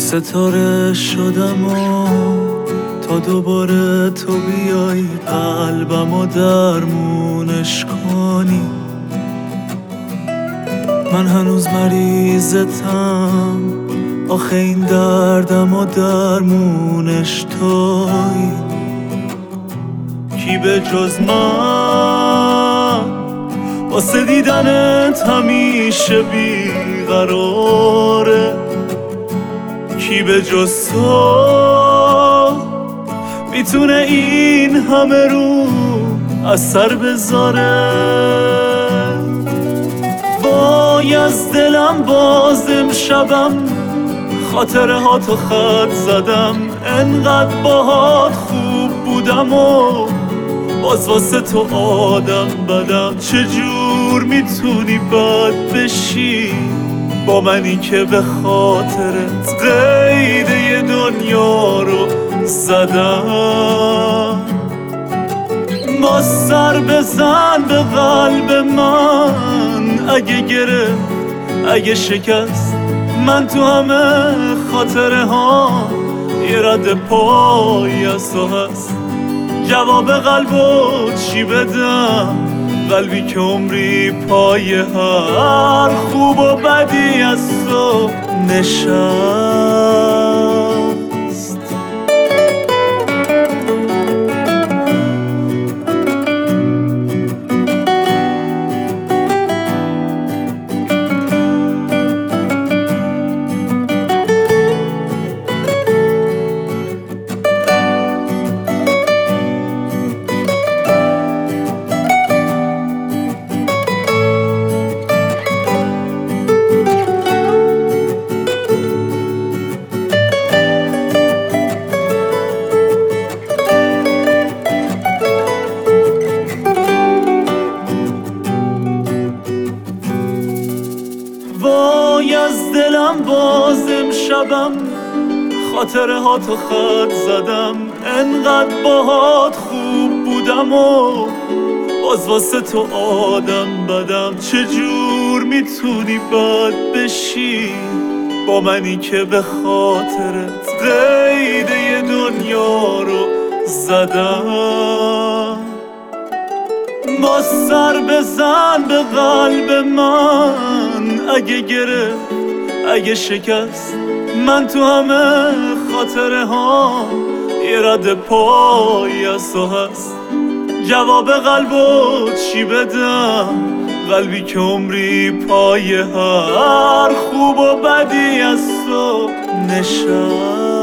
ستاره شدم و تا دوباره تو بیای قلبم و درمونش کنی. من هنوز مریضتم، آخه این دردم و درمونش توی. کی به جز من واسه دیدنت همیشه بیقراره؟ کی به جز تو میتونه این همه رو اثر بذاره؟ وای از دلم باز امشبم خاطره ها تو خط زدم. انقدر باهات خوب بودم و باز واسه تو آدم بدم. چجور میتونی بد بشی با منی که به خاطرت قید یه دنیا رو زدم؟ با سر بزن به قلب من، اگه گرفت اگه شکست من تو همه خاطره ها یه رد پای از تو هست. جواب قلبو چی بدم؟ قلبی که عمری پای هر خوب و بدی از تو نشست. وای از دلم باز امشبم خاطره ها تو خط زدم. انقدر باهات خوب بودم و باز واسه تو آدم بدم. چجور میتونی بد بشی با منی که به خاطرت قید یه دنیا رو زدم؟ با سر بزن به قلب من، اگه گرفت اگه شکست من تو همه خاطره ها یه رد پای از تو هست. جواب قلبو چی بدم؟ قلبی که عمری پای هر خوب و بدی از تو نشست.